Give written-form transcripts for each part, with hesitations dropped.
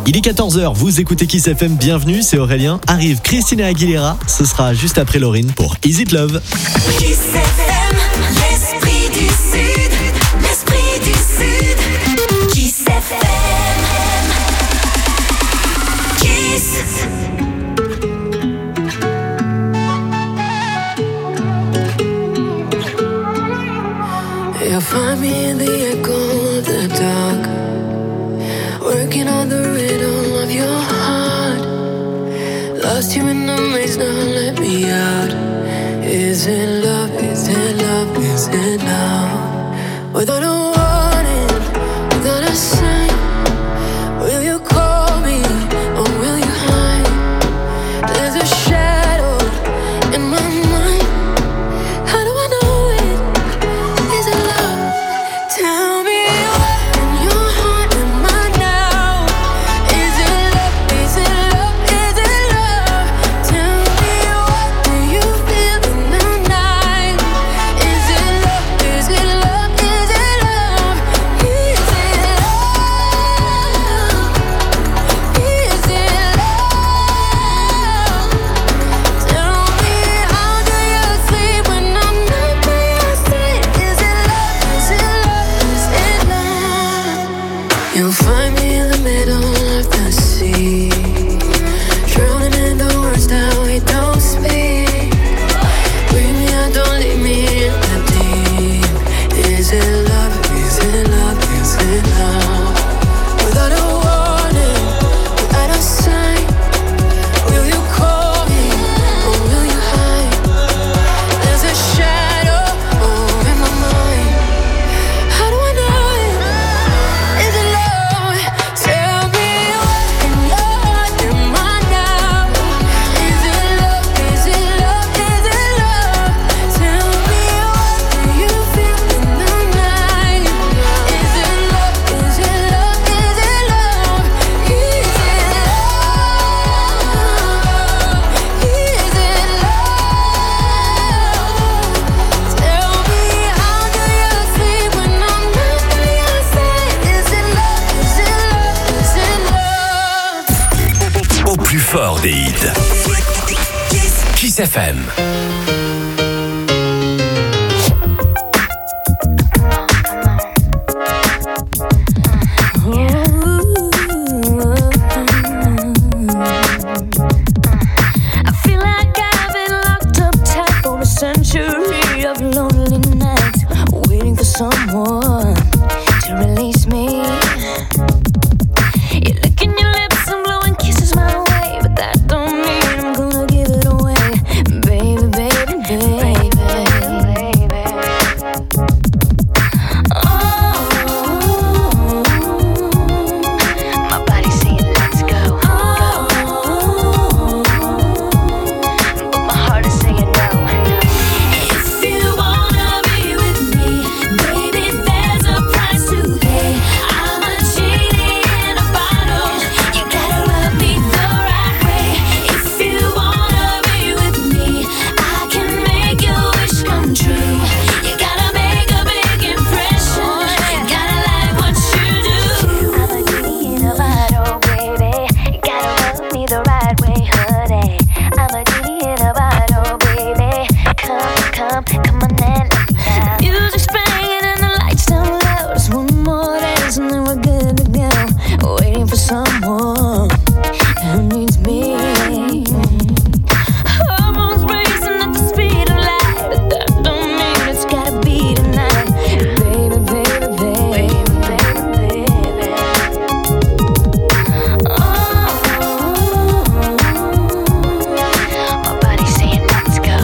Il est 14h, vous écoutez Kiss FM, bienvenue, c'est Aurélien. Arrive Christina Aguilera, ce sera juste après Lauryn pour Is It Love. Kiss FM, l'esprit du Sud, l'esprit du Sud. Kiss FM, Kiss. You'll find me in the echo of the dark, working on the rhythm of your heart. Lost you in the maze, now let me out. Is it love, is it love, is it love? Without a warning, without a sign, will you call me or will you hide? There's a shadow in my mind. How do I know it? Is it love? Tell me what in your heart am I now? Is it love? Is it love? Is it love? Tell me what do you feel in the night? Is it love? Is it love? Is it love? Is it love? Is it love? Tell me how do you sleep when I'm not by your side? Is it love? Is it love? Is it love? You'll find me in the middle of the sea, drowning in the words that we don't speak. Bring me out, don't leave me in the deep. Is it love? Is it love? Is it love? Without a warning, without a sign, will you call me or will you hide? There's a shadow over my mind. How do I know it? Is it love? Tell me what in your heart am I now? Is it love? Is it love? Is it love? Tell me what do you feel in the night? Is it love? Is it love? Is it love? Is it love? Is it love? Tell me how do you sleep when I'm not by your side? Is it love? Is it love? Is it love? Au plus fort des hits. Kiss FM. I feel like I've been locked up tight for a century of lonely nights, waiting for someone to release me. You're licking your lips and blowing kisses my way, but that don't mean I'm gonna give it away, baby, baby, baby. Oh, my body's saying let's go. But my heart is saying no. If you wanna be with me, baby, there's a price to pay. I'm a genie in a bottle. You gotta rub me the right way. If you wanna be with me, I can make your wish come true. You gotta make a big impression. Gotta like what you do. I'm a genie in a bottle, baby. You gotta rub me the right way, honey. I'm a genie in a bottle, baby. Come on and let me out. Music's playing and the lights down low. Just one more dance and then we're good to go. Waiting for someone who needs me. Hormones racing at the speed of light, but that don't mean it's gotta be tonight. Baby, baby, baby, baby, baby. Oh, my body's saying let's go.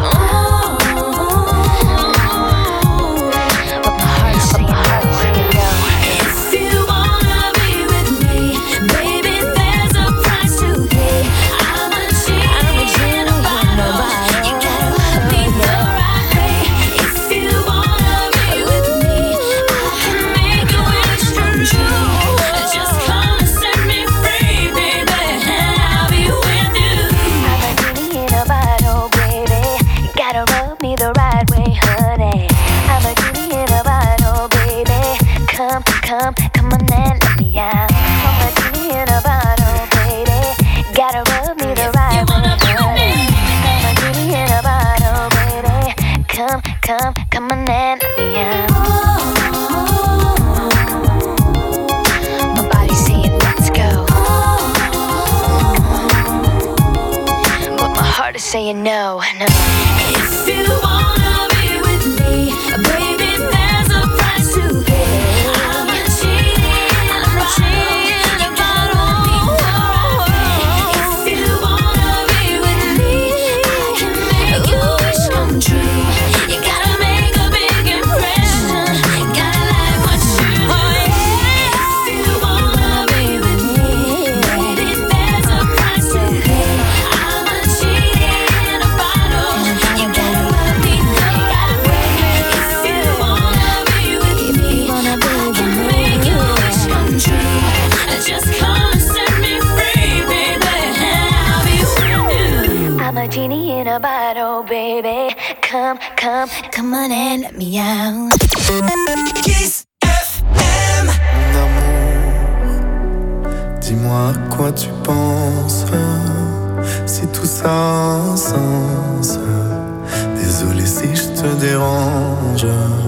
But my heart's saying no. If you wanna be with me, baby, there's a price to pay. I'm a genie in a bottle. You gotta love me the right way. If you wanna be with me, I can make your wish come true. Just come and set me free, baby, and I'll be with you. I'm a genie in a bottle, baby. You gotta rub me the right way, honey. I'm a genie in a bottle, baby. Come on and let me out. I'm a genie in a bottle. saying no. If you wanna be with me, baby, there's a price to pay. I'm a cheating about all. If you wanna be with me, I can make your wish come true. You gotta make a big impression. Gotta like what you do. If you wanna be with me, baby, there's a price to pay. I'm a cheating in a bottle. You gotta let me know. If you wanna be with me, I can make your wish come true. Just come and set me free, baby. I'll be with you. I'm a genie in a bottle, baby. Come on and let me out. Kiss FM. Mon amour, dis-moi à quoi tu penses. Si tout ça a un sens. Désolé si je te dérange.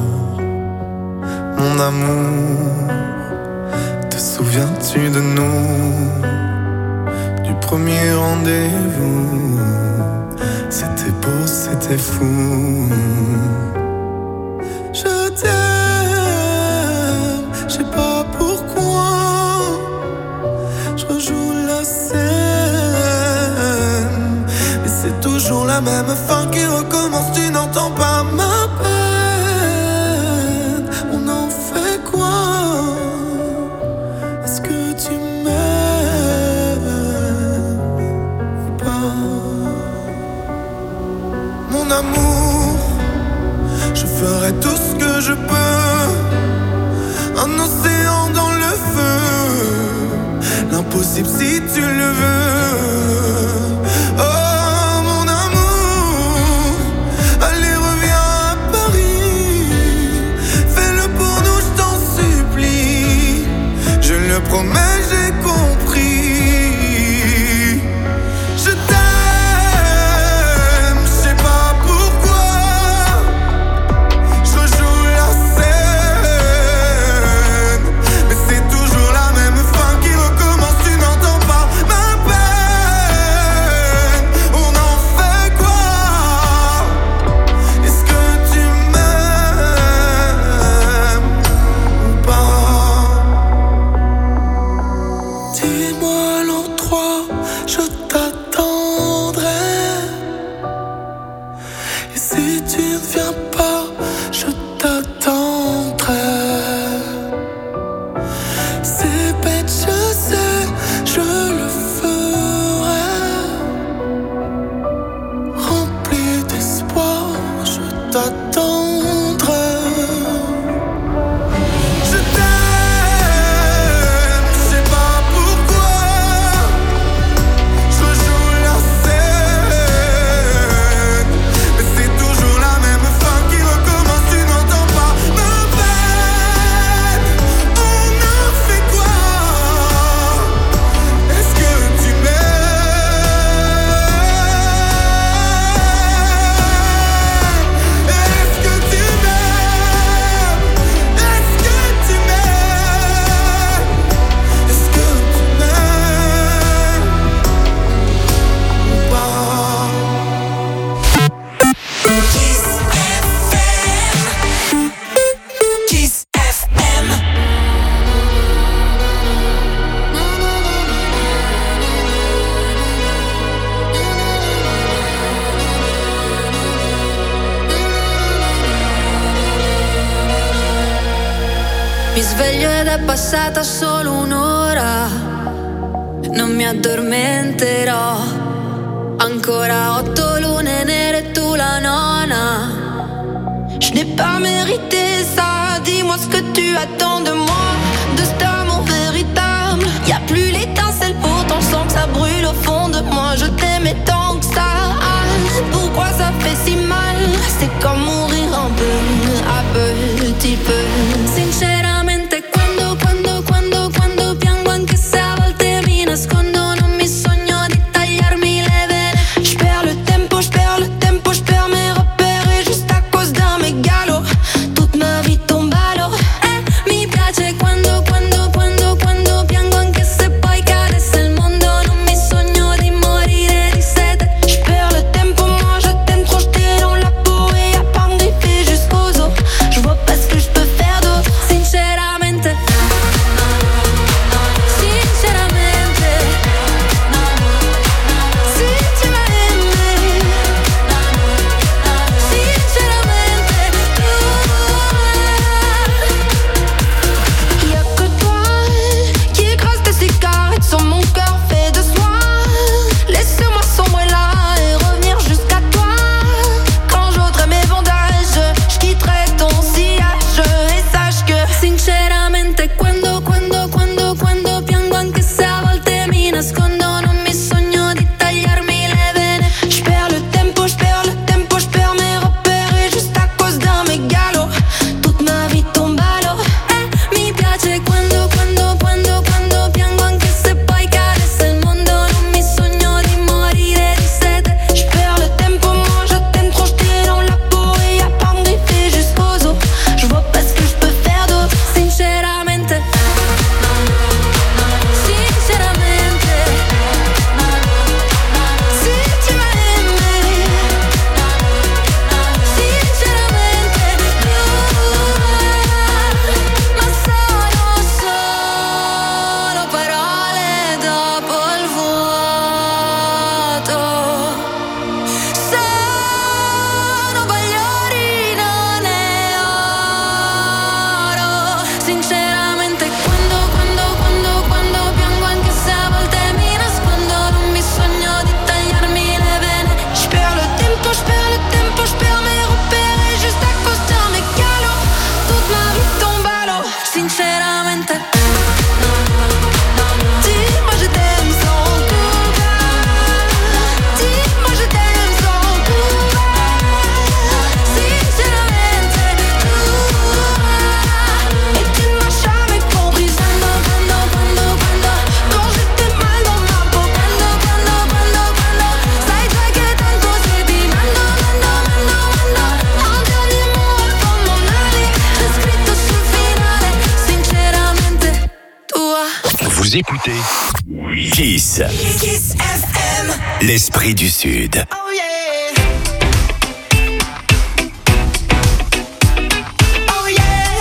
Mon amour, te souviens-tu de nous? Du premier rendez-vous. C'était beau, c'était fou. Je t'aime, je sais pas pourquoi. Je rejoue la scène, mais c'est toujours la même fin qui recommence. Tu n'entends pas ma peine. On en fait quoi? Est-ce que tu m'aimes ou pas? Mon amour, je ferai tout ce que je peux. Un océan dans le feu. L'impossible si tu le veux. Oh mon amour, allez reviens à Paris. Fais-le pour nous, je t'en supplie. Je le promets, j'ai compris. Je t'aime. Mi sveglio ed è passata solo un'ora. Non mi addormenterò. Ancora 8 lune nere e tu la nona. Je n'ai pas mérité ça. Dis-moi ce que tu attends de moi, de cet amour véritable. Y'a plus l'étincelle, pourtant je sens que ça brûle au fond de moi. Je t'aimais tant que ça. Pourquoi ça fait si mal? C'est comme mourir un peu, à petit peu. Sinceramente quando piango, anche se a volte mi nascondo, non mi sogno di tagliarmi le vene. J'perds le tempo, j'perds mes repères. Et juste à cause d'un mégalo, toute ma vie tombe à l'eau. Mi piace quando piango, anche se poi cadesse il mondo. Non mi sogno di morire di sete. J'perds le tempo, Vous écoutez Kiss. Kiss FM. L'esprit du Sud. Oh yeah. Oh yeah.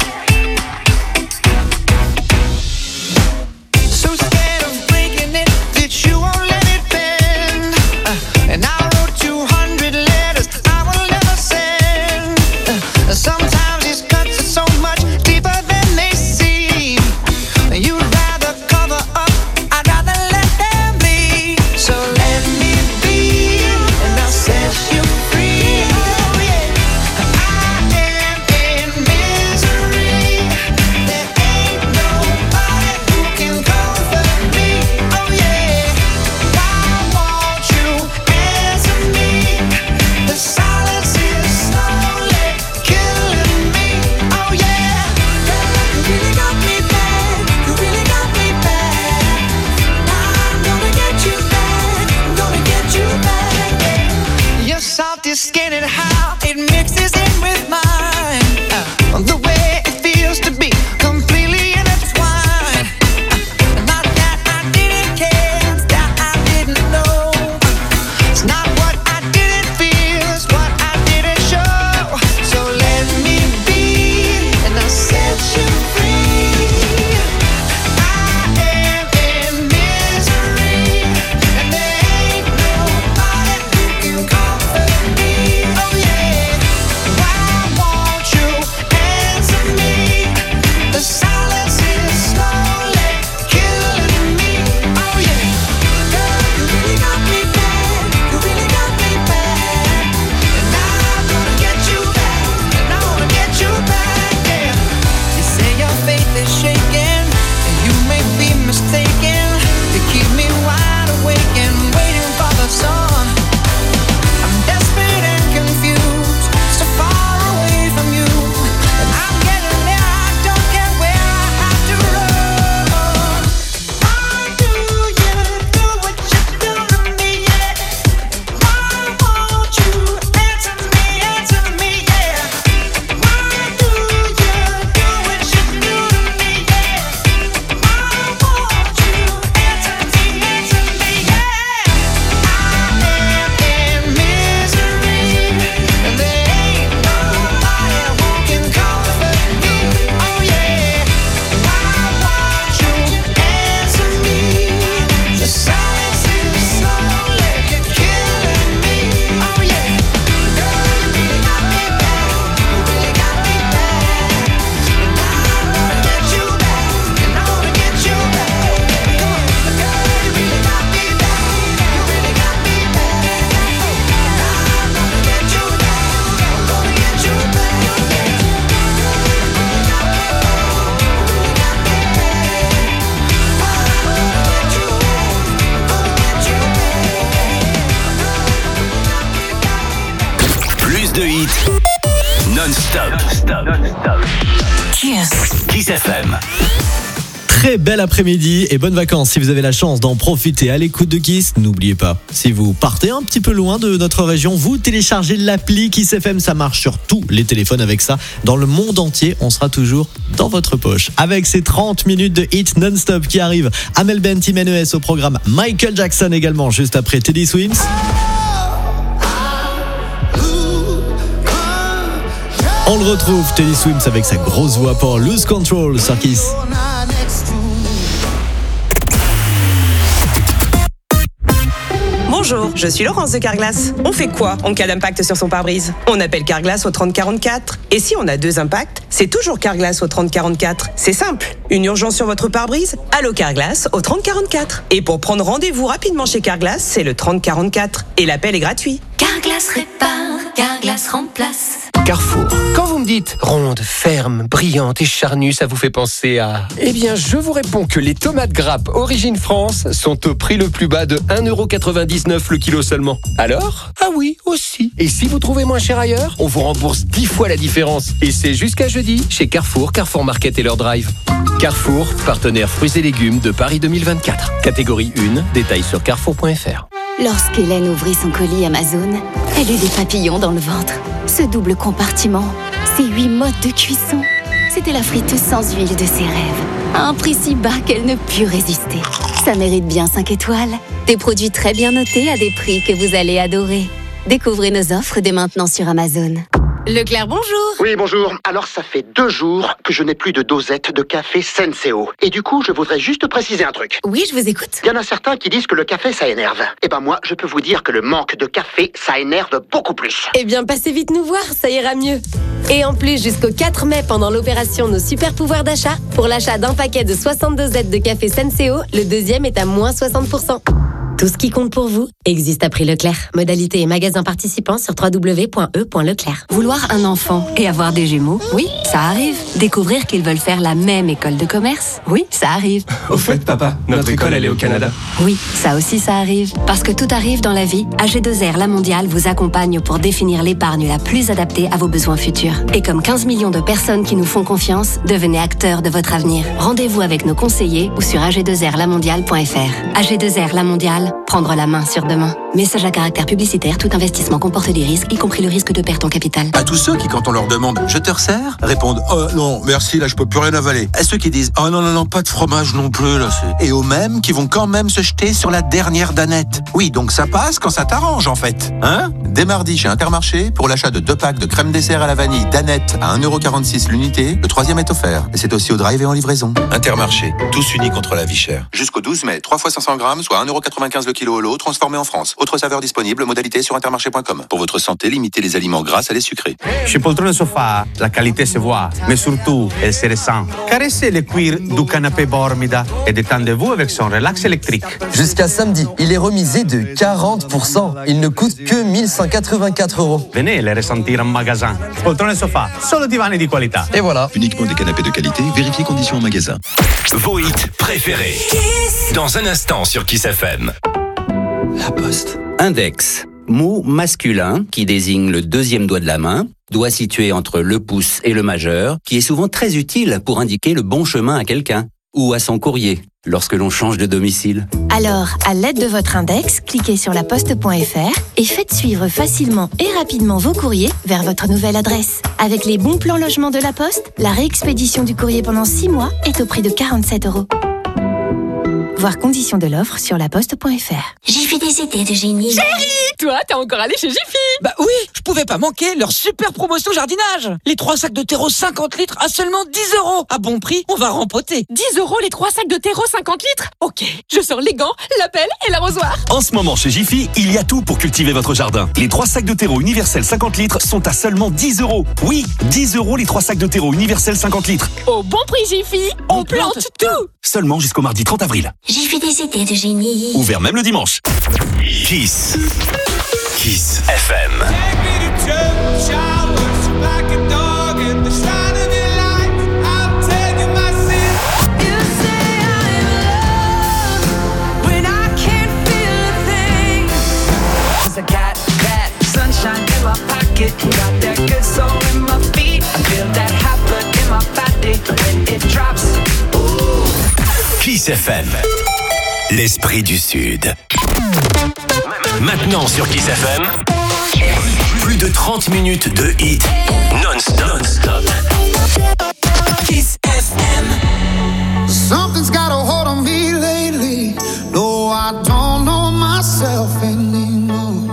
So scared of breaking it that you won't let it bend. And I wrote 200 letters I will never send. Sometimes these cuts are so much deeper than they seem. You'd rather cover up, I'd rather let them be. So let me be, and I'll set you free. Oh yeah, I am in misery. There ain't nobody who can comfort me. Oh yeah, why won't you answer me? The silence is slowly killing me. Oh yeah, you really got me bad. You really got me bad. I'm gonna get you back. I'm gonna get you back. Your softest skin and how it mixes in with mine. The way it feels to be completely intertwined. Not that I didn't care, it's that I didn't know. It's not what I didn't feel, it's what I didn't show. So let me be, and I'll set you free. I am in misery, and there ain't nobody who can comfort me. Oh yeah, why won't you answer me? The silence is slowly killing me. Oh yeah, girl, you really got me bad. You really got me bad. And I'm gonna get you back. And I wanna get you back, yeah. You say your faith is shaking, and you may be mistaken. You keep me wide awake and waiting for the sun. I'm desperate and confused, so far away from you. And I'm getting there, I don't care where I have to run. Why do you do what you do to me, yeah? Why won't you answer me, yeah? Why do you do what you do to me, yeah? Why won't you answer me, yeah? I am in misery, and there ain't nobody who can comfort me. Oh yeah, why won't you answer me? The silence is slowly killing me. Oh yeah, girl, you really got me bad. You really got me bad. And I wanna get you back. And I wanna get you back. Come on, girl, you really got me bad. You really got me bad. And I'm gonna get you back. I'm gonna get you back. Yeah. Plus de hits non-stop. Kiss FM. Très bel après-midi et bonnes vacances si vous avez la chance d'en profiter à l'écoute de Kiss. N'oubliez pas, si vous partez un petit peu loin de notre région, vous téléchargez l'appli Kiss FM, ça marche sur tous les téléphones avec ça. Dans le monde entier, on sera toujours dans votre poche. Avec ces 30 minutes de hits non-stop qui arrivent, Amel Bent, Team NES au programme, Michael Jackson également juste après Teddy Swims. On le retrouve, Teddy Swims avec sa grosse voix pour Lose Control sur Kiss. Bonjour, je suis Laurence de Carglass. On fait quoi en cas d'impact sur son pare-brise? On appelle Carglass au 3044. Et si on a 2 impacts, c'est toujours Carglass au 3044. C'est simple. Une urgence sur votre pare-brise? Allô Carglass au 3044. Et pour prendre rendez-vous rapidement chez Carglass, c'est le 3044. Et l'appel est gratuit. Carglass répare, Carglass remplace. Carrefour. Quand vous me dites ronde, ferme, brillante et charnue, ça vous fait penser à... Eh bien, je vous réponds que les tomates grappes Origine France sont au prix le plus bas de 1,99€ le kilo seulement. Alors? Ah oui, aussi. Et si vous trouvez moins cher ailleurs, on vous rembourse 10 fois la différence. Et c'est jusqu'à jeudi chez Carrefour, Carrefour Market et leur drive. Carrefour, partenaire fruits et légumes de Paris 2024. Catégorie 1, détails sur carrefour.fr. Lorsqu'Hélène ouvrit son colis Amazon, elle eut des papillons dans le ventre. Ce double compartiment, ces 8 modes de cuisson, c'était la friteuse sans huile de ses rêves. à un prix si bas qu'elle ne put résister. Ça mérite bien 5 étoiles. Des produits très bien notés à des prix que vous allez adorer. Découvrez nos offres dès maintenant sur Amazon. Leclerc, bonjour. Oui, bonjour. Alors, ça fait 2 jours que je n'ai plus de dosette de café Senseo. Et du coup, je voudrais juste préciser un truc. Oui, je vous écoute. Il y en a certains qui disent que le café, ça énerve. Eh ben moi, je peux vous dire que le manque de café, ça énerve beaucoup plus. Eh bien, passez vite nous voir, ça ira mieux. Et en plus, jusqu'au 4 mai, pendant l'opération Nos Super Pouvoirs d'achat, pour l'achat d'un paquet de 60 dosettes de café Senseo, le deuxième est à moins 60%. Tout ce qui compte pour vous existe à prix Leclerc. Modalité et magasins participants sur www.e.leclerc. Vouloir un enfant et avoir des jumeaux, oui, ça arrive. Découvrir qu'ils veulent faire la même école de commerce, oui, ça arrive. Au fait, papa, notre école, elle est au Canada. Oui, ça aussi, ça arrive. Parce que tout arrive dans la vie, AG2R La Mondiale vous accompagne pour définir l'épargne la plus adaptée à vos besoins futurs. Et comme 15 millions de personnes qui nous font confiance, devenez acteurs de votre avenir. Rendez-vous avec nos conseillers ou sur ag2rlamondiale.fr. AG2R La Mondiale, prendre la main sur demain. Message à caractère publicitaire, tout investissement comporte des risques, y compris le risque de perte en capital. À tous ceux qui, quand on leur demande « Je te resserre ?» répondent « Oh non, merci, là je peux plus rien avaler ». À ceux qui disent « Oh non, non, non, pas de fromage non plus, là c'est... » Et aux mêmes qui vont quand même se jeter sur la dernière danette. Oui, donc ça passe quand ça t'arrange en fait. Hein ? Dès mardi chez Intermarché, pour l'achat de 2 packs de crème dessert à la vanille danette à 1,46€ l'unité, le 3e est offert. Et c'est aussi au drive et en livraison. Intermarché, tous unis contre la vie chère. Jusqu'au 12 mai, 3 fois 500 grammes, soit 1,95€ le kilo au lot, transformé en France. Autre saveur disponible, modalité sur intermarché.com. Pour votre santé, limitez les aliments gras à les sucrés. Chez Poltrone Sofa, la qualité se voit, mais surtout, elle se ressent. Caressez le cuir du canapé Bormida et détendez-vous avec son relax électrique. Jusqu'à samedi, il est remisé de 40%. Il ne coûte que 1184€. Venez les ressentir en magasin. Poltrone Sofa, solo divani di qualità. Et voilà. Uniquement des canapés de qualité, vérifiez conditions en magasin. Vos hits préférés. Dans un instant sur Kiss FM. La Poste. Index, mot masculin qui désigne le deuxième doigt de la main, doigt situé entre le pouce et le majeur, qui est souvent très utile pour indiquer le bon chemin à quelqu'un ou à son courrier lorsque l'on change de domicile. Alors, à l'aide de votre index, cliquez sur laposte.fr et faites suivre facilement et rapidement vos courriers vers votre nouvelle adresse. Avec les bons plans logement de la Poste, la réexpédition du courrier pendant 6 mois est au prix de 47€. Voir conditions de l'offre sur laposte.fr. J'ai fait des idées de génie. Chérie, toi, t'es encore allé chez Jiffy? Bah oui, je pouvais pas manquer leur super promotion jardinage. Les 3 sacs de terreau 50 litres à seulement 10€. À bon prix, on va rempoter. 10€ les 3 sacs de terreau 50 litres? Ok, je sors les gants, la pelle et l'arrosoir. En ce moment chez Jiffy, il y a tout pour cultiver votre jardin. Les 3 sacs de terreau universel 50 litres sont à seulement 10€. Oui, 10€ les 3 sacs de terreau universel 50 litres. Au bon prix Jiffy, on plante tout. Seulement jusqu'au mardi 30 avril. J'ai fait des idées de génie. Ouvert même le dimanche. Kiss. Kiss FM. I got that sunshine in my pocket, got that good soul in my feet. I feel that hot blood in my body when it drops. Ooh. Kiss FM. L'esprit du Sud. Maintenant sur Kiss FM, plus de 30 minutes de hits non-stop. Kiss FM. Something's got a hold on me lately. No, I don't know myself anymore.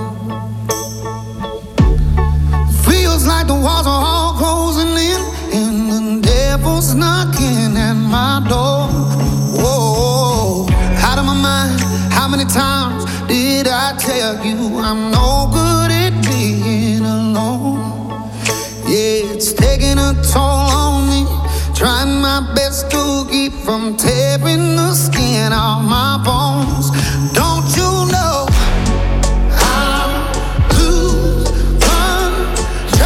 Feels like the walls are all closing in, and the devil's knocking at my door. Whoa, out of my mind. How many times did I tell you I'm no good at being alone? Yeah, it's taking a toll on me. Trying my best to keep from tearing the skin off my bones. Don't you know I lose control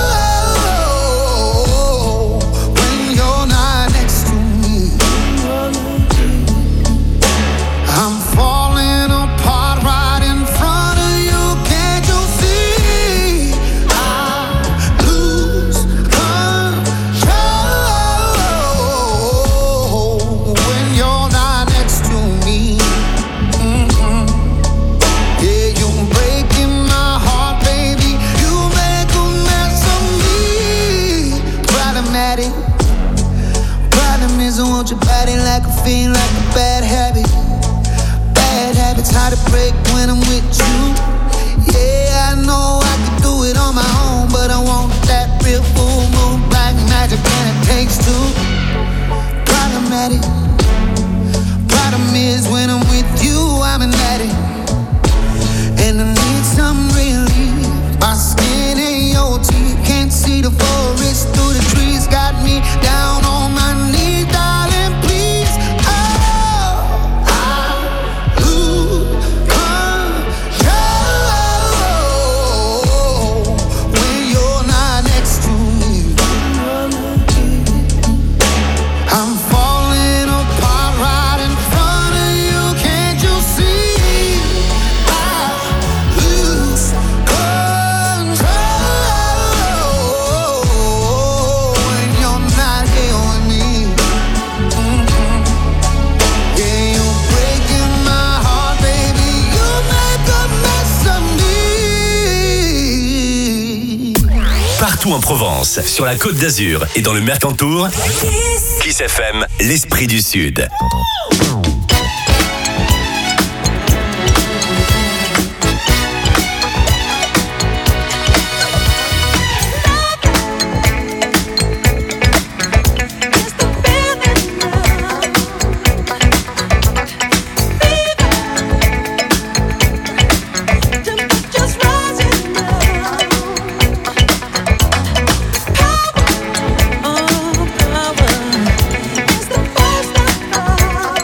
when you're not next to me? I'm falling apart right in front of you. Can't you see? I lose control when you're not next to me. caffeine like a bad habit. Bad habits hard to break when I'm with you. Yeah, I know I could do it on my own, but I want that real full moon black magic, and it takes two. Problematic. Problem is when I'm with you, I'm an addict, and I need some relief. My skin ain't your teeth, can't see the forest through the trees. Got me down on my knees, darling, please. Oh, I lose control when you're not next to me. I'm falling apart right in front of you, can't you see? I lose control when you're not here with me. Yeah, you're breaking my heart, baby. You make a mess of me. Partout en Provence, sur la Côte d'Azur et dans le Mercantour, Kiss FM, l'esprit du Sud. Power is the first of all.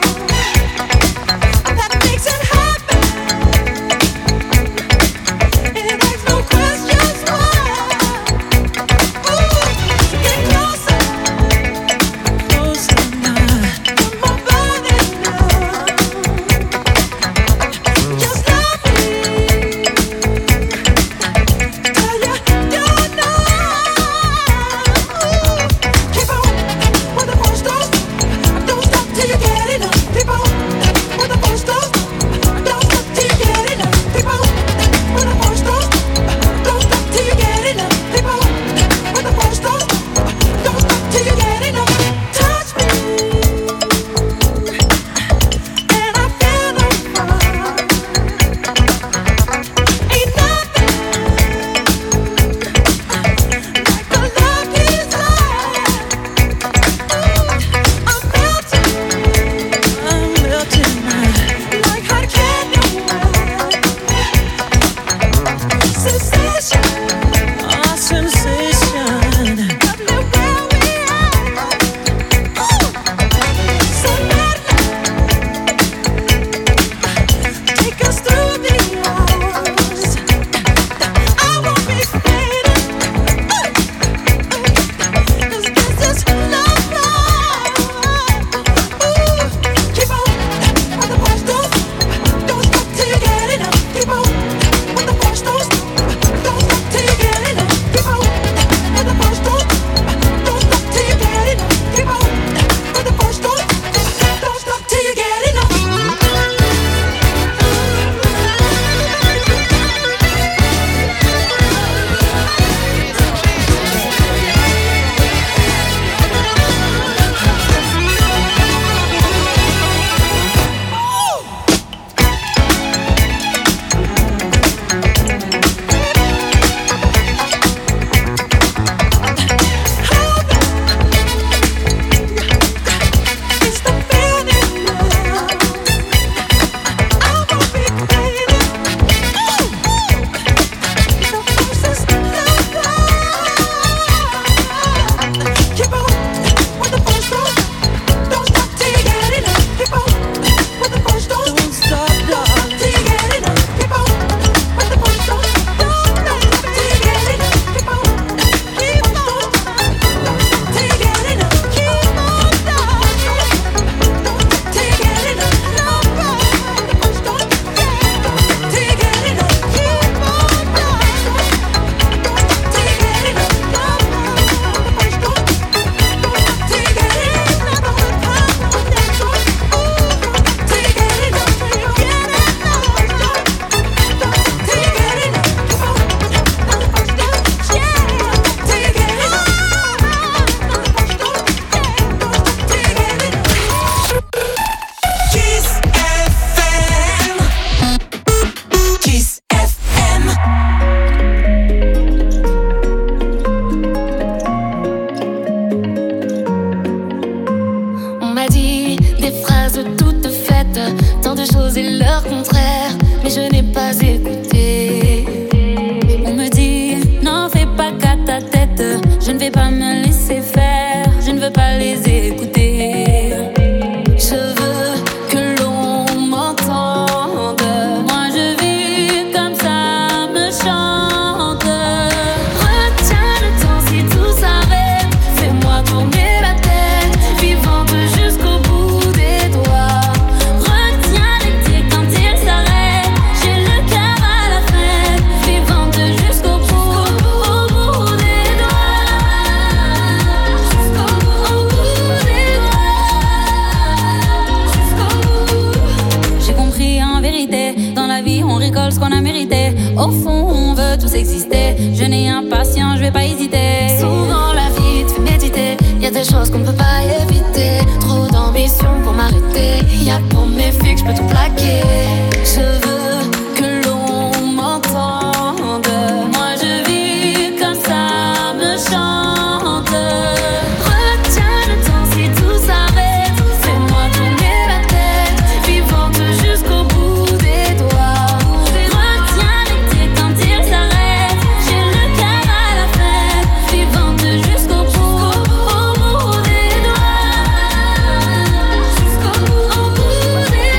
récolte ce qu'on a mérité. Au fond, on veut tous exister. Jeune et impatient, je vais pas hésiter. Souvent la vie te fait méditer. Y a des choses qu'on ne peut pas éviter. Trop d'ambition pour m'arrêter. Y a pour mes filles que je peux tout plaquer. Je veux que l'on m'entende. Moi je vis comme ça me chante. Retiens le temps si tout s'arrête. Fais-moi tourner la tête. Vivante jusqu'au bout des doigts. Retiens l'été quand il s'arrête. J'ai le cœur à la fête. Vivante jusqu'au bout des doigts. Jusqu'au bout des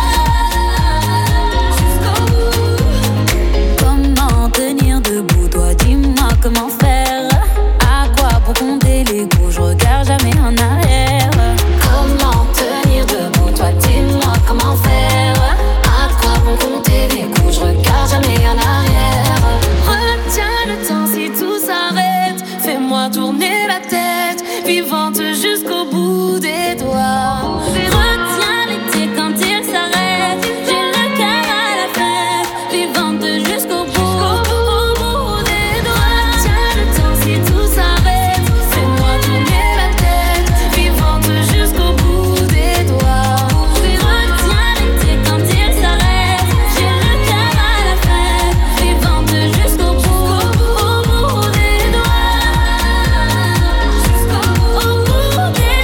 doigts. Comment tenir debout, toi dis-moi comment faire. À quoi pour compter les coups, je regarde jamais en arrière. Comment tenir debout, toi dis-moi comment faire. À quoi pour compter les coups, je regarde jamais en arrière. Retiens le temps si tout s'arrête. Fais-moi tourner la tête. Vivante jusqu'au bout des doigts. Retiens l'été quand il s'arrête. J'ai le cœur à la fête. Vivante jusqu'au bout des doigts. Retiens le temps si tout s'arrête. Fais-moi tourner la tête. Vivante jusqu'au bout des doigts. Retiens l'été quand il s'arrête. J'ai le cœur à la fête. Vivante jusqu'au bout des doigts. Jusqu'au bout des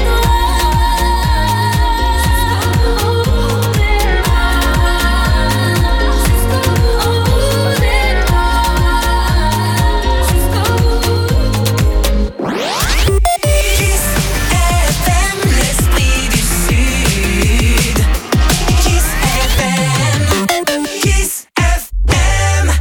Kiss FM, l'esprit du Sud. Kiss FM, Kiss FM.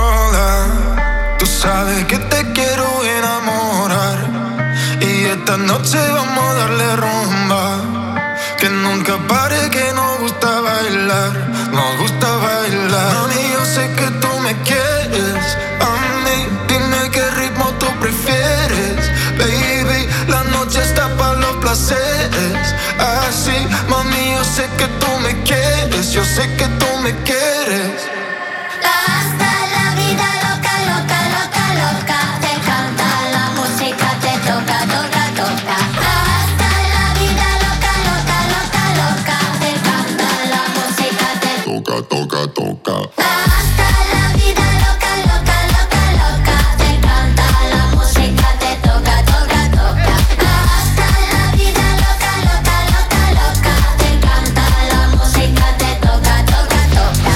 Hola, tú sabes que te quiero enamorar. Y esta noche vamos a darle rumba. Que nunca pare, que nos gusta bailar. Nos gusta bailar. Mami, yo sé que tú me quieres. A mí, dime qué ritmo tú prefieres. Baby, la noche está para los placeres. Así, mami, yo sé que tú me quieres. Yo sé que tú me quieres. Hasta la vida loca, loca, loca, loca. Te canta la música, te toca, toca, toca. Hasta la vida loca, loca, loca, loca. Te canta la música, te Toca, toca, toca. hasta la vida loca, loca, loca, loca. Te canta la música, te toca, toca, toca. Hasta la vida loca, loca, loca, loca. Te canta la música, te toca, toca, toca.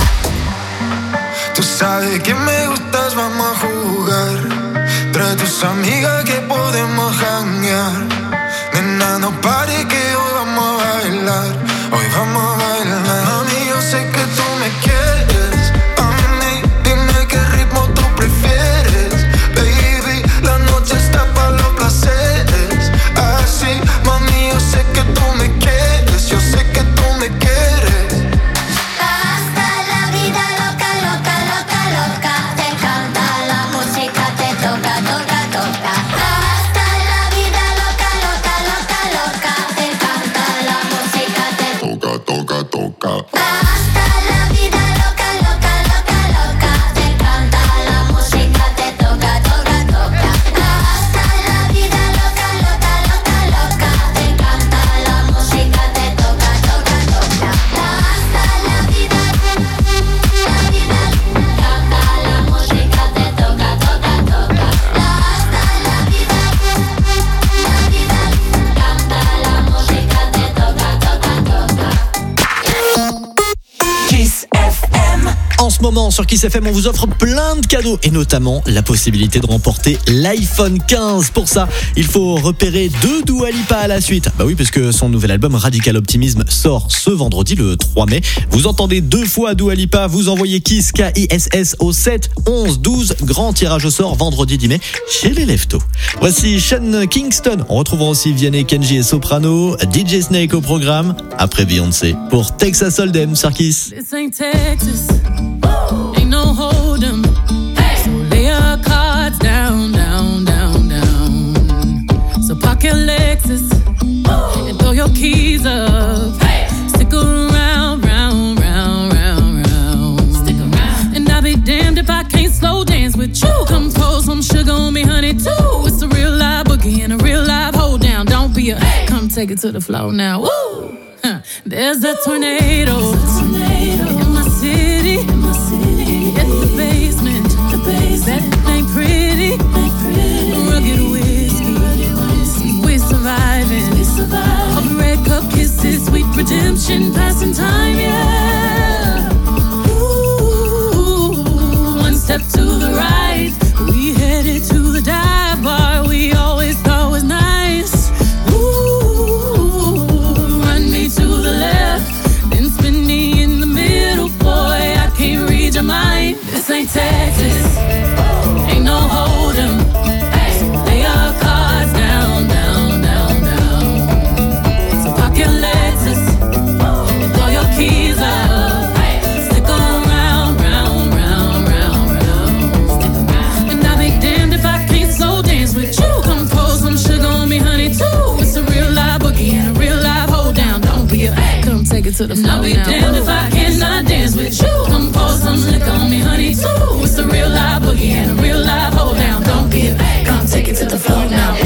Tú sabes que me gustas, vamos a jugar. Trae tus amigas que podemos janguear. Nena, no pare que hoy vamos a bailar. Hoy vamos a bailar. Mami, yo sé que tú me quieres. A mí, dime qué ritmo tú prefieres. Baby, la noche está para los placeres. Así, mami, yo sé que tú me quieres. Yo sé que tú me quieres. Hasta la vida loca, loca, loca, loca. Te canta la música, te toca, toca, toca. Hasta la vida loca, loca, loca, loca. Te canta la música, te Toca, toca, toca. hasta la vida loca, loca, loca, loca. Te canta la música, te toca, toca, toca. Hasta la vida loca, loca, loca, loca. Te canta la música, te toca, toca, toca. Hasta la vida, canta la música, te toca, toca, toca. Hasta la vida, canta la música, te toca, toca, toca. Kiss FM. En ce moment sur Kiss FM, on vous offre plein de cadeaux et notamment la possibilité de remporter l'iPhone 15. Pour ça, il faut repérer 2 Dua Lipa à la suite. Bah oui, parce que son nouvel album Radical Optimism sort ce vendredi, le 3 mai. Vous entendez 2 fois Dua Lipa, vous envoyez Kiss, K-I-S-S au 7 11 12. Grand tirage au sort vendredi 10 mai chez les Leftos. Voici Sean Kingston. On retrouvera aussi Vianney, Kenji et Soprano. DJ Snake au programme. Après Beyoncé pour Texas Hold'em sur Kiss. This ain't Texas, ain't no hold'em. So lay your cards down, down, down, down. So park your Lexus and throw your keys up. Stick around, round, round, round, round. Stick around. take it to the floor now. Woo! Huh. There's a tornado in my city. It's the basement. That ain't pretty. Rugged whiskey. We surviving. Of red cup kisses, sweet redemption, passing time, yeah. Ooh, one step to the right, we headed to the dive bar we always thought was nice. Ooh, run me to the left, then spin me in the middle, boy, I can't read your mind. This ain't Texas, ain't no hold'em. So lay our cards down, down, down, down. So park your Lexus and throw your keys out. Stick 'em round, round, round, round, round. And I'll be damned if I can't slow dance with you. Come pour some sugar on me, honey, too. It's a real live boogie and a real live hold down. Don't be a come take it to the floor now. I'll be damned if I cannot dance with you. Come pour some liquor on me, honey, too. It's a real live boogie and a real live hold down. Don't be a come take it to the floor now.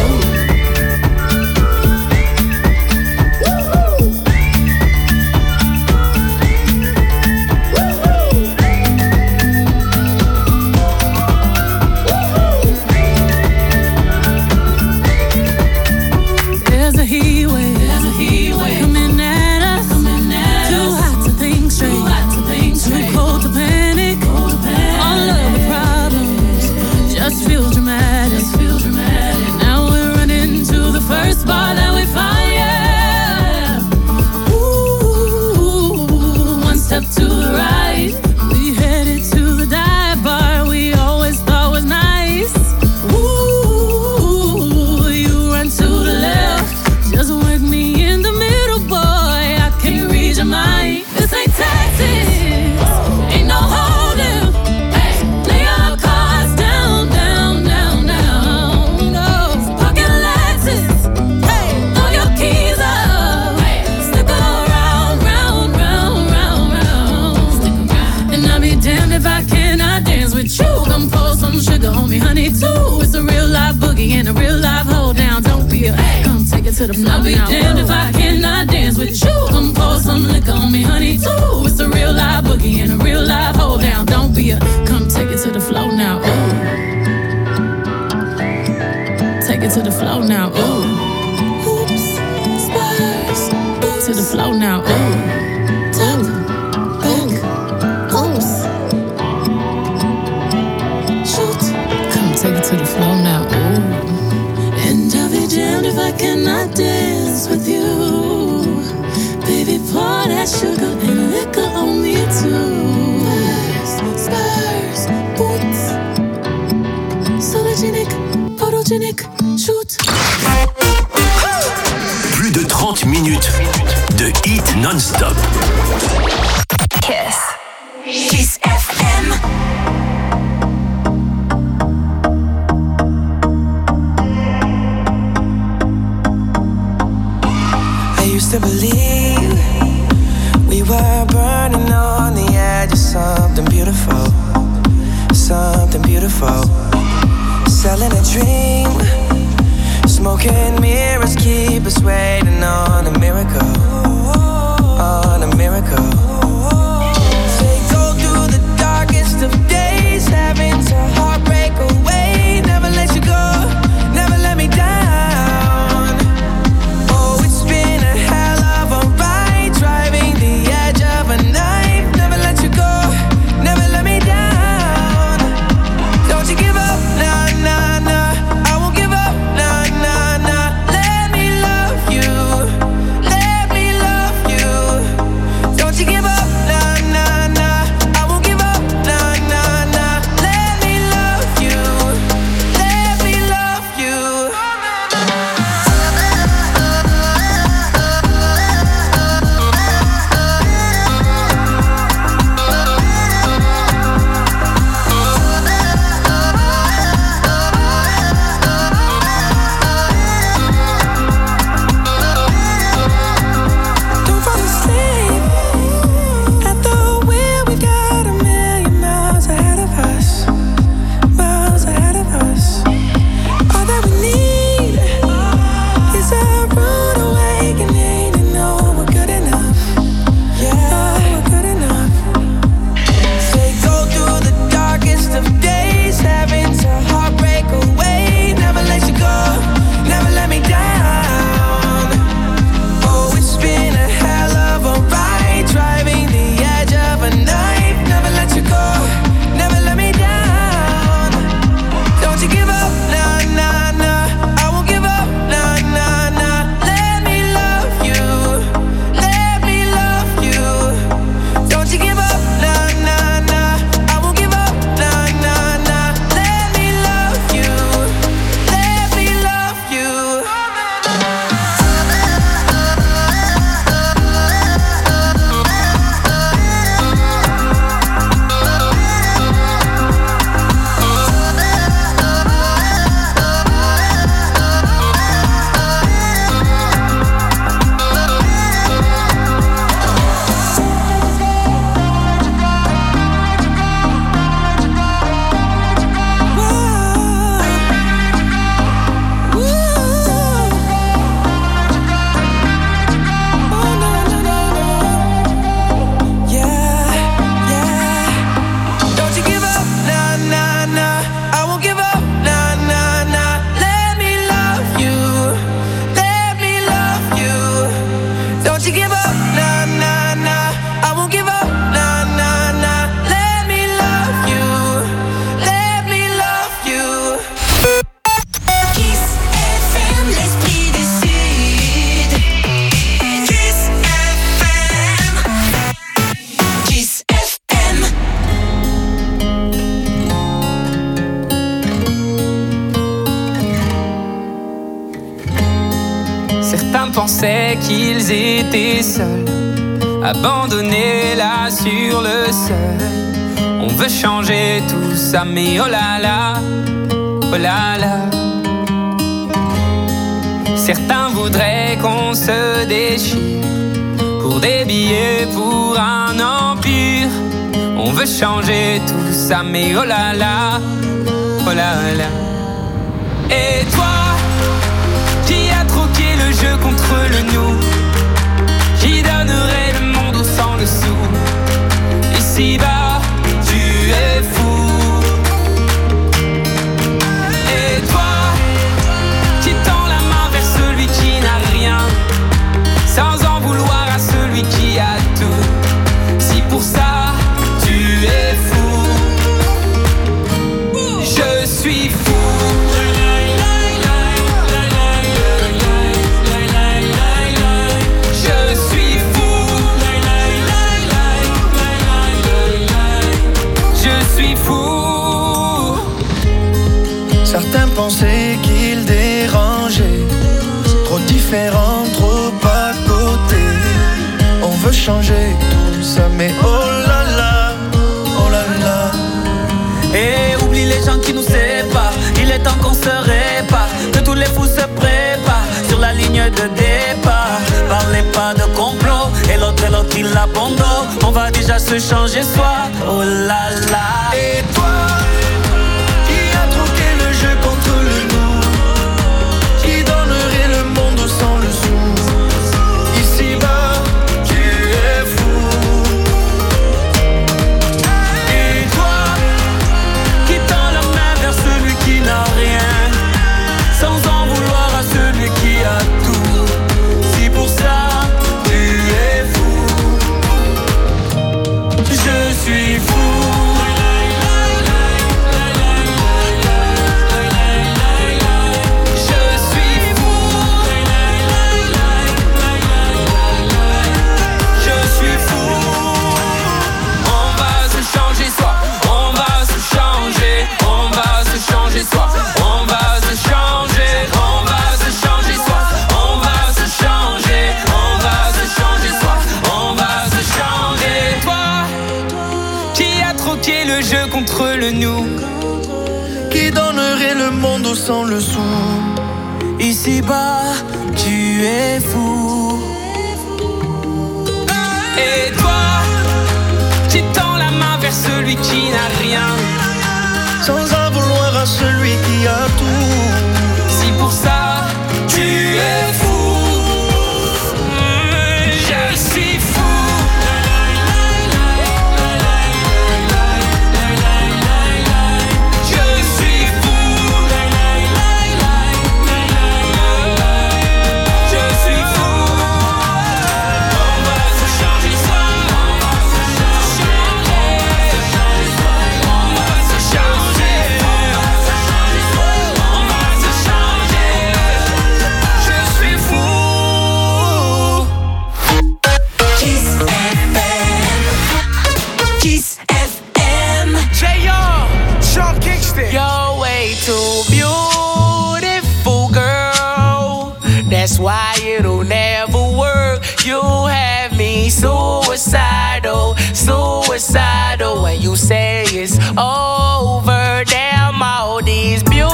There's a heat wave coming at us. Too hot to think straight, too cold to panic. All of the problems just feel dramatic. Now we're running to the first bar that we find, yeah. Ooh, one step to the right, we headed to the dive bar we always thought was nice. Ooh, you run to the left, just work me in the middle, boy, I can't read your mind. This ain't Texas, ain't no hold'em. Lay our cards down, down, down, down. No, pocket Lexus, throw your keys up. Stick around, round, round, round, round. And I'll be damned if I cannot dance with you. Come pour some sugar on me, honey, too. It's a real live boogie and a real live hold down. Don't be a come take it to the floor. I'll be damned if I cannot dance with you. Come pour some liquor on me, honey, too. It's a real live boogie and a real live hold down. Don't be a come take it to the floor now. Ooh. Take it to the floor now. Ooh. Hoops, spurs, boots to the floor now. Ooh. Tap, back, hoops. Shoot, come take it to the floor now. Ooh. And I'll be damned if I cannot dance with you. Baby, pour that sugar and liquor on me too. Spurs, boots, sologenic, photogenic, shoot. Plus de 30 minutes de hit non-stop. Kiss. Kiss FM. I used to believe we were burning on the edge of something beautiful, something beautiful. Selling a dream, smoking mirrors keep us waiting on a miracle, on a miracle. They go through the darkest of days, having to heartbreak away. Never let you go, never let me down. Oh, it's been a hell of a ride, driving the edge of a knife. Never let you go, never let me down. Don't you give up, nah, nah, nah. I won't give up, nah, nah, nah. Let me love you, let me pensaient qu'ils étaient seuls, abandonnés là sur le sol. On veut changer tout ça, mais oh là là, oh là là. Certains voudraient qu'on se déchire pour des billets, pour un empire. On veut changer tout ça, mais oh là là, oh là là. Et toi, qui a troqué le jeu contre le nous, qui donnerait le monde au sang le sou. Ici-bas, tu es fou. Et toi, qui tend la main vers celui qui n'a rien, sans en vouloir à celui qui a tout. Si pour ça, tu es fou, je suis fou. Certains pensaient qu'ils dérangeaient, trop différents, trop à côté. On veut changer tout ça, mais oh là là, oh là là. Et oublie les gens qui nous séparent, il est temps qu'on se répare, que tous les fous se préparent sur la ligne de départ. Parlez pas de complot, et l'autre il abandonne. On va déjà se changer soi, oh là là. Et toi, contre le nous, qui donnerait le monde sans le sou. Ici-bas, tu es fou. Et toi, qui tend la main vers celui qui n'a rien, sans en vouloir à celui qui a tout. Si pour ça, tu es fou, je suis fou. Contre le nous, qui donnerait le monde au sang le sou. Ici-bas, tu es fou. Et toi, qui tends la main vers celui qui n'a rien, sans en vouloir à celui qui a tout. Si pour ça, tu es fou, je suis fou. You're way too beautiful, girl. That's why it'll never work. You have me suicidal, suicidal. When you say it's over, damn all these beautiful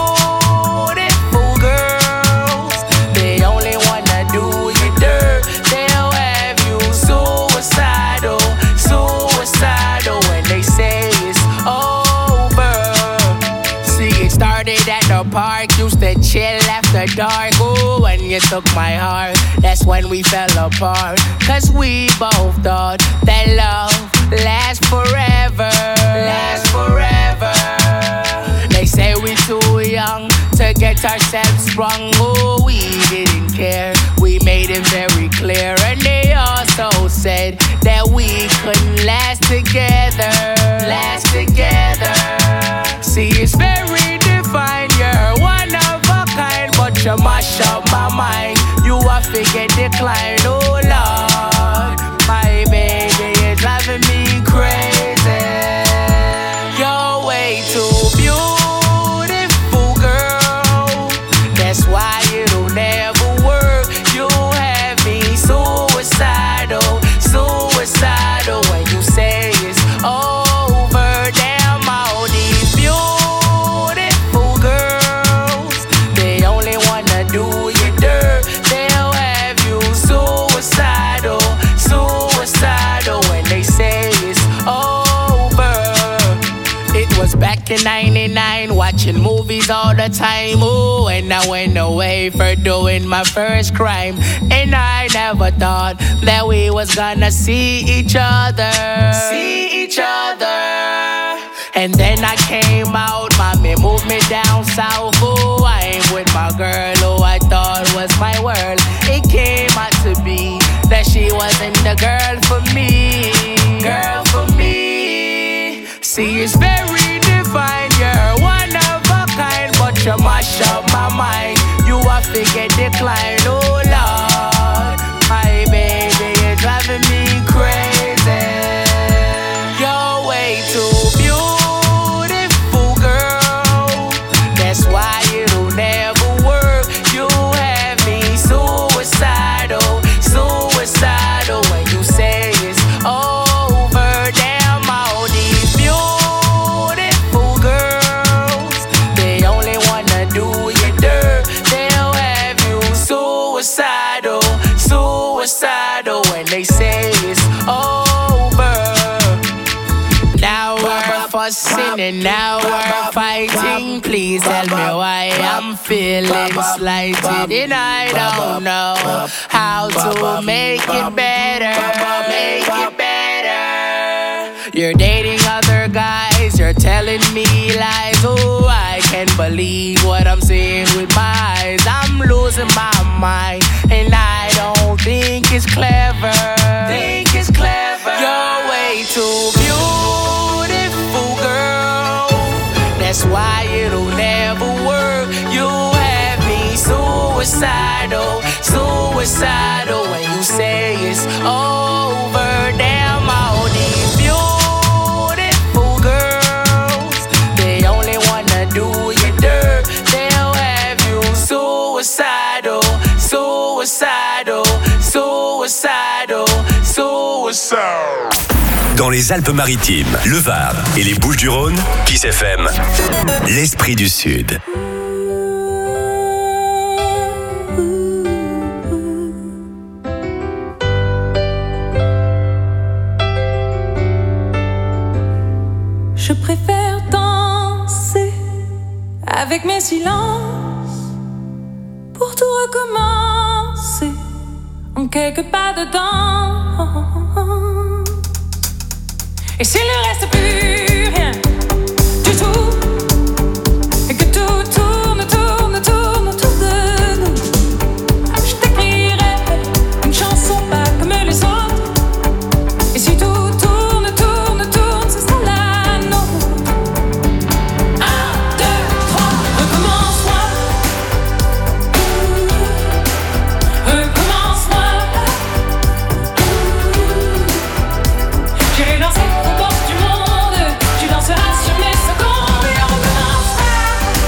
girls, they only wanna do you dirt. They'll have you suicidal, suicidal. When they say it's over. Started at the park, used to chill after dark. Ooh, when you took my heart, that's when we fell apart. Cause we both thought that love lasts forever. Lasts forever. They say we're too young to get ourselves sprung. Ooh, we didn't care, we made it very clear. And they also said that we couldn't last together. Last together. See, it's very divine, you're one of a kind, but you mash up my mind. You a figure decline, oh Lord. My baby is driving me crazy. You're way too beautiful, girl. That's why it'll never work. You have 1999, watching movies all the time. Oh, and I went away for doing my first crime. And I never thought that we was gonna see each other. And then I came out, mommy moved me down south. Oh, I ain't with my girl who I thought was my world. It came out to be that she wasn't the girl for me. See, it's very divine, you're one of a kind, but you mash up my mind. You a figure decline, oh Lord. My baby, you're driving me crazy. You're way too beautiful, girl. That's why it'll never work. You have me suicidal when you say it's over. Damn, all these beautiful girls, they only wanna do you dirt. They'll have you suicidal when they say it's over. Now we're fussing and now we're fighting. Please tell me why I'm feeling slighted, and I don't know how to make it better. You're dating other guys, you're telling me lies. Oh, I can't believe what I'm seeing with my eyes. I'm losing my mind, and I don't think it's clever. You're way too beautiful, girl. That's why it'll never work. You have me suicidal when you say it's over. Damn, all these beautiful girls, they only wanna do you dirt. They'll have you suicidal. Dans les Alpes-Maritimes, le Var et les Bouches-du-Rhône, Kiss FM, l'esprit du Sud. Je préfère danser avec mes silences pour tout recommencer en quelques pas dedans. Et s'il ne reste plus rien du tout, et que tout tourne autour de nous, je t'écrirai une chanson pas comme les autres. Et si tout tourne, ce sera la nôtre. 1, 2, 3, recommence-moi. J'irai danser au bord du monde, tu danseras sur mes secondes. Et on recommencera.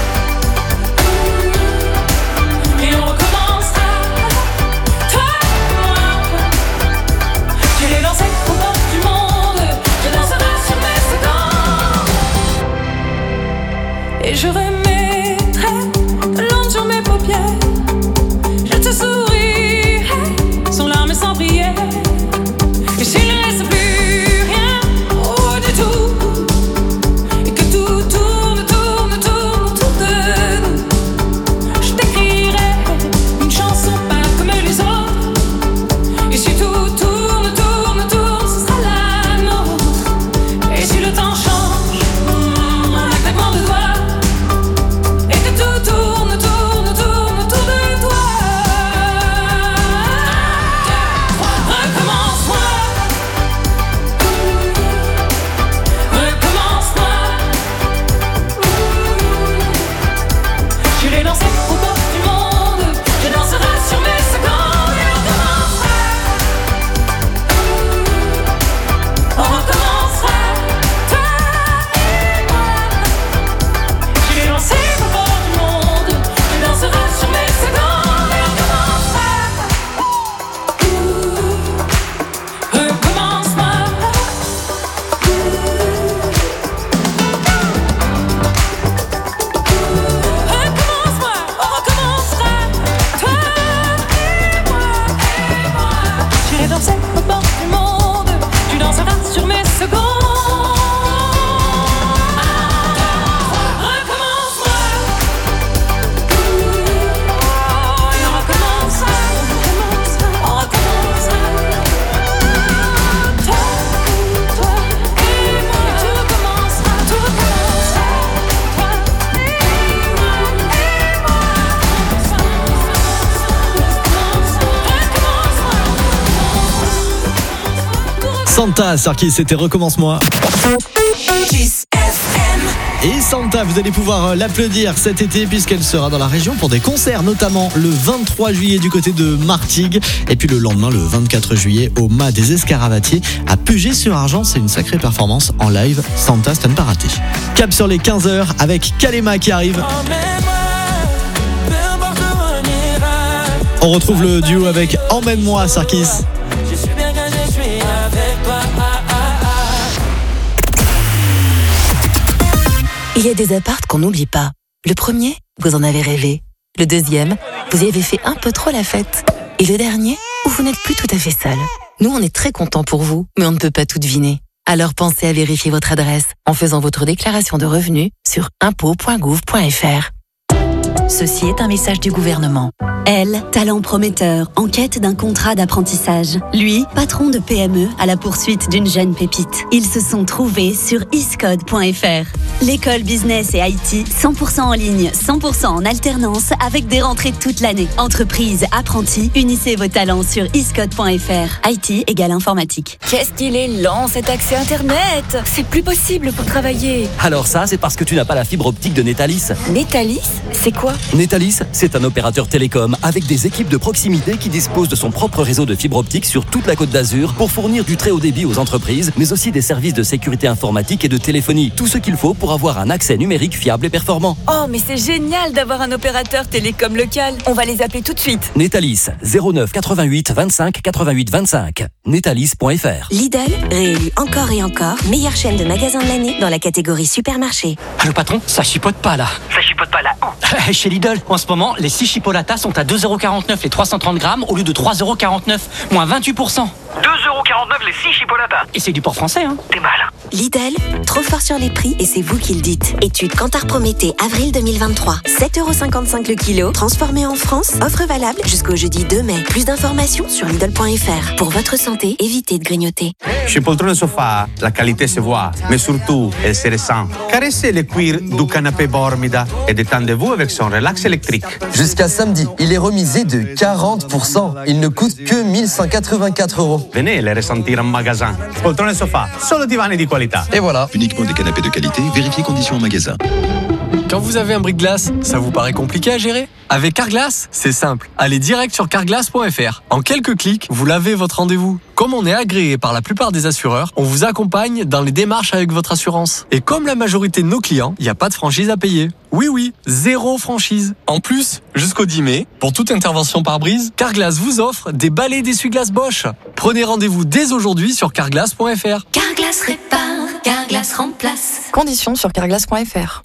Toi et moi. J'irai danser au bord du monde, tu danseras sur mes secondes. Et je remettrai de l'encre sur mes paupières. Je te sourirai sans larmes et sans prière. Et s'il ne reste plus rien, oh du tout, et que tout tourne autour de nous, je t'écrirai une chanson pas comme les autres. Et si tout tourne, ce sera la nôtre. Et si le temps change, un claquement de doigts, Santa sur Kiss, c'était Recommence-moi. Et Santa, vous allez pouvoir l'applaudir cet été puisqu'elle sera dans la région pour des concerts, notamment le 23 juillet du côté de Martigues et puis le lendemain, le 24 juillet, au Mât des Escaravatiers à Puget-sur-Argent. C'est une sacrée performance en live. Santa, c'est à ne pas rater. Cap sur les 15h avec Kalema qui arrive. On retrouve le duo avec Emmène-moi sur Kiss. Il y a des apparts qu'on n'oublie pas. Le premier, vous en avez rêvé. Le deuxième, vous y avez fait un peu trop la fête. Et le dernier, où vous n'êtes plus tout à fait seul. Nous, on est très contents pour vous, mais on ne peut pas tout deviner. Alors pensez à vérifier votre adresse en faisant votre déclaration de revenus sur impôts.gouv.fr. Ceci est un message du gouvernement. Elle, talent prometteur, en quête d'un contrat d'apprentissage. Lui, patron de PME à la poursuite d'une jeune pépite. Ils se sont trouvés sur iscode.fr. L'école business et IT, 100% en ligne, 100% en alternance, avec des rentrées toute l'année. Entreprise, apprentis, unissez vos talents sur iscode.fr. IT égale informatique. Qu'est-ce qu'il est lent cet accès Internet. C'est plus possible pour travailler. Alors ça, c'est parce que tu n'as pas la fibre optique de Netalis. Netalis, c'est quoi? Netalis, c'est un opérateur télécom avec des équipes de proximité qui disposent de son propre réseau de fibre optique sur toute la Côte d'Azur pour fournir du très haut débit aux entreprises, mais aussi des services de sécurité informatique et de téléphonie. Tout ce qu'il faut pour avoir un accès numérique fiable et performant. Oh, mais c'est génial d'avoir un opérateur télécom local. On va les appeler tout de suite. Netalis, 09 88 25 88 25. Netalis.fr. Lidl, réélu encore et encore, meilleure chaîne de magasins de l'année dans la catégorie supermarché. Le patron, ça chipote pas là. Ça chipote pas là où? Chez Lidl, en ce moment, les 6 chipolatas sont à 2,49€ les 330 grammes au lieu de 3,49€, moins 28%. 2,49€ les 6 chipolatas. Et c'est du port français, hein. T'es mal. Lidl, trop fort sur les prix et c'est vous qui le dites. Étude Kantar Prométhée, avril 2023. 7,55€ le kilo, transformé en France. Offre valable jusqu'au jeudi 2 mai. Plus d'informations sur Lidl.fr. Pour votre santé, évitez de grignoter. Chez Poltrone Sofa, la qualité se voit, mais surtout, elle se ressent. Caressez le cuir du canapé Bormida et détendez-vous avec son relax électrique. Jusqu'à samedi, il est remisé de 40%. Il ne coûte que 1184€. Venez les ressentir en magasin. Poltrone Sofa, solo divani di qualità. Et voilà. Uniquement des canapés de qualité, vérifiez conditions en magasin. Quand vous avez un bric-glace, ça vous paraît compliqué à gérer? Avec Carglass, c'est simple. Allez direct sur carglass.fr. En quelques clics, vous lavez votre rendez-vous. Comme on est agréé par la plupart des assureurs, on vous accompagne dans les démarches avec votre assurance. Et comme la majorité de nos clients, il n'y a pas de franchise à payer. Oui, zéro franchise. En plus, jusqu'au 10 mai, pour toute intervention par brise, Carglass vous offre des balais d'essuie-glace Bosch. Prenez rendez-vous dès aujourd'hui sur carglass.fr. Carglass répare, Carglass remplace. Conditions sur carglass.fr.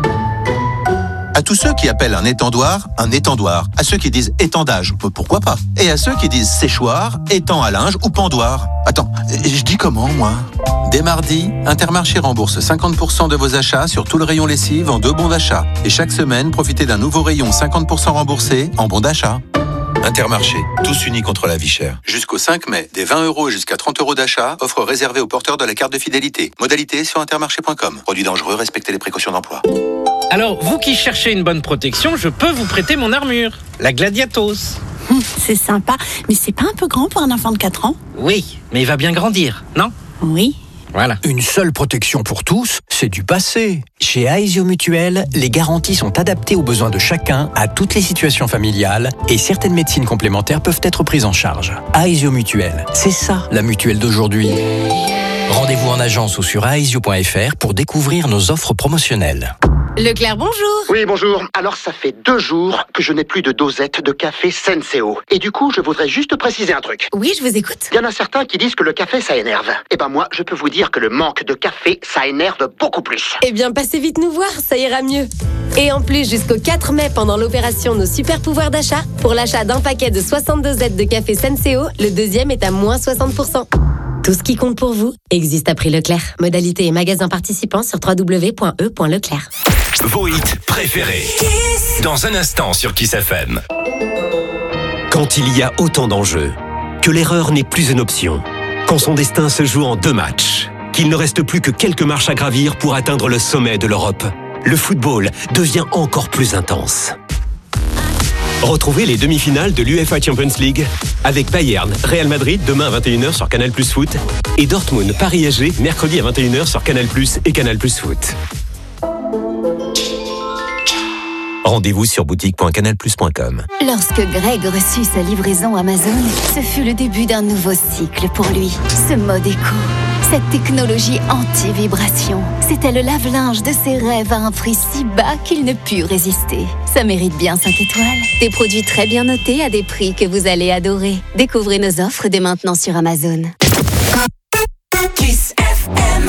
À tous ceux qui appellent un étendoir. À ceux qui disent étendage, pourquoi pas? Et à ceux qui disent séchoir, étang à linge ou pendoir. Attends, je dis comment, moi? Dès mardi, Intermarché rembourse 50% de vos achats sur tout le rayon lessive en 2 bons d'achat. Et chaque semaine, profitez d'un nouveau rayon 50% remboursé en bons d'achat. Intermarché, tous unis contre la vie chère. Jusqu'au 5 mai, des 20€ jusqu'à 30€ d'achat, offre réservée aux porteurs de la carte de fidélité. Modalité sur intermarché.com. Produit dangereux, respectez les précautions d'emploi. Alors, vous qui cherchez une bonne protection, je peux vous prêter mon armure, la Gladiatos. C'est sympa, mais c'est pas un peu grand pour un enfant de 4 ans? Oui, mais il va bien grandir, non? Oui. Voilà. Une seule protection pour tous, c'est du passé. Chez Aesio Mutuel, les garanties sont adaptées aux besoins de chacun, à toutes les situations familiales, et certaines médecines complémentaires peuvent être prises en charge. Aesio Mutuel, c'est ça la mutuelle d'aujourd'hui. Rendez-vous en agence ou sur aesio.fr pour découvrir nos offres promotionnelles. Leclerc, bonjour. Oui, bonjour. Alors, ça fait 2 jours que je n'ai plus de dosette de café Senseo. Et du coup, je voudrais juste préciser un truc. Oui, je vous écoute. Il y en a certains qui disent que le café, ça énerve. Eh ben moi, je peux vous dire que le manque de café, ça énerve beaucoup plus. Eh bien, passez vite nous voir, ça ira mieux. Et en plus, jusqu'au 4 mai, pendant l'opération Nos Super Pouvoirs d'achat, pour l'achat d'un paquet de 62 aides de café Senseo, le deuxième est à moins 60%. Tout ce qui compte pour vous existe à prix Leclerc. Modalité et magasin participants sur www.e.leclerc. Vos hits préférés. Dans un instant sur Kiss FM. Quand il y a autant d'enjeux, que l'erreur n'est plus une option, quand son destin se joue en 2 matchs, qu'il ne reste plus que quelques marches à gravir pour atteindre le sommet de l'Europe, le football devient encore plus intense. Retrouvez les demi-finales de l'UEFA Champions League avec Bayern, Real Madrid demain à 21h sur Canal+ Foot et Dortmund, Paris SG mercredi à 21h sur Canal+ et Canal+ Foot. Rendez-vous sur boutique.canalplus.com. Lorsque Greg reçut sa livraison Amazon, ce fut le début d'un nouveau cycle pour lui. Ce mode éco, cette technologie anti-vibration, c'était le lave-linge de ses rêves à un prix si bas qu'il ne put résister. Ça mérite bien 5 étoiles. Des produits très bien notés à des prix que vous allez adorer. Découvrez nos offres dès maintenant sur Amazon. Kiss FM.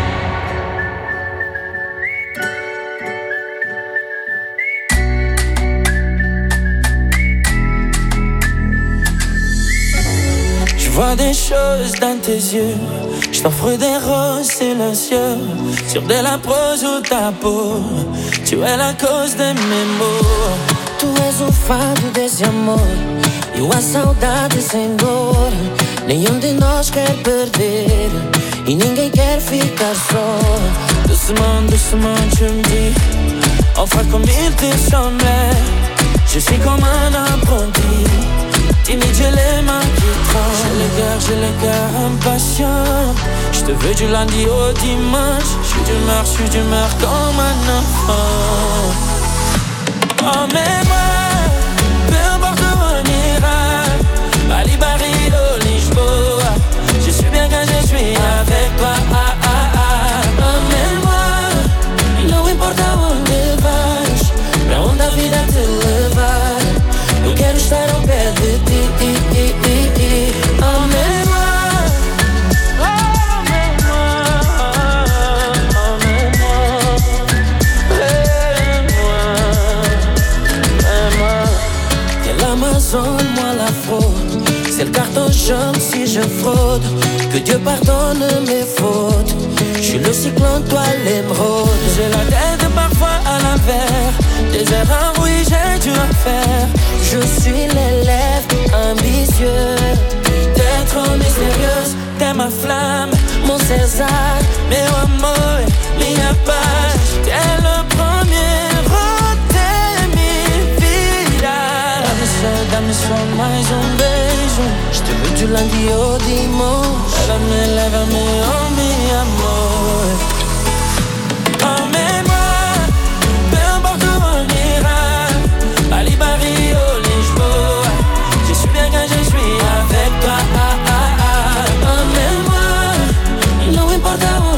Je vois des choses dans tes yeux. Je t'offre des roses silencieux sur de la prose ou ta peau. Tu es la cause de mes maux. Tu és o fado desse amor e a saudade sem dor. Nenhum de nós quer perder e ninguém quer ficar só. Doucement, doucement tu me dis, enfin comme il te semblait. Je suis comme un apprenti, timide, j'ai les mains qui tremblent. J'ai le cœur impatient. Je te veux du lundi au dimanche. Je suis d'humeur comme un enfant. Emmène-moi, peu importe où on ira, Bali, Paris, Lisboa. Je suis bien quand je suis avec toi. Emmène-moi, não importa onde vais, pra onde a vida te levar. Eu quero estar ao pé de ti. Moi la fraude, c'est le carton jaune si je fraude. Que Dieu pardonne mes fautes. Je suis le cyclone, toi l'émeraude. J'ai la tête parfois à l'envers. Des erreurs, oui j'ai dû en faire. Je suis l'élève ambitieux. T'es trop mystérieuse, t'es ma flamme, mon César, meu amor, minha paz. T'es le premier. Dá-me só mais beijo. Je te veux du lundi au dimanche. Lève-me, oh mi amor. Emmène-moi, peu importe où on ira, Bali, Paris, Lisboa. Je suis bien quand je suis avec toi. Emmène-moi, não importa où